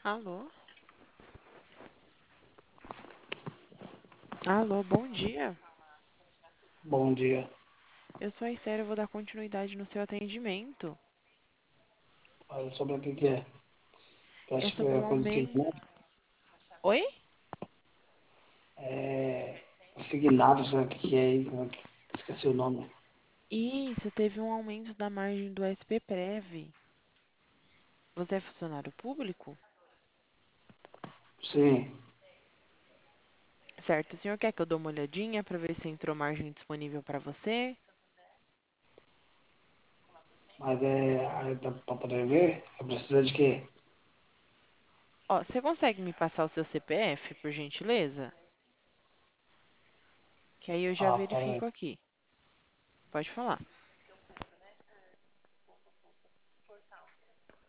Alô? Alô, bom dia. Bom dia. Eu sou a Esther, eu vou dar continuidade no seu atendimento. Fala sobre o que que é. É Parece que sobre é um coisa de aumento. Oi? assignado, sabe o que que é aí? Esqueci o nome. Isso, teve um aumento da margem do SPPrev. Você é funcionário público? Sim, Certo, o senhor quer que eu dê uma olhadinha para ver se entrou margem disponível para você? mas para poder ver, eu preciso de quê? Ó, você consegue me passar o seu CPF, por gentileza? Que aí eu já Ah, pera aí. verifico aqui. Pode falar.